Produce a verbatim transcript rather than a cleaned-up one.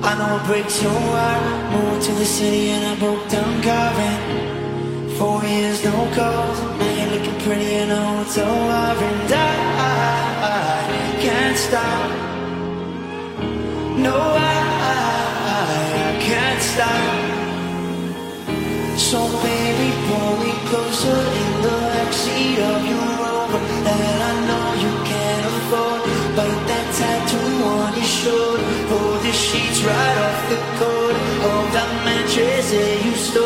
I know it breaks your heart. Moved to the city and I broke down carving. Four years, no calls. Now you're looking pretty and I know it's over. And I, I can't stop. No, I, I can't stop. So baby, pull me closer in the backseat of your Rover that I know you can't afford. Bite that tattoo on your shoulder. Pull the sheets right off the cord of that mattress that you stole.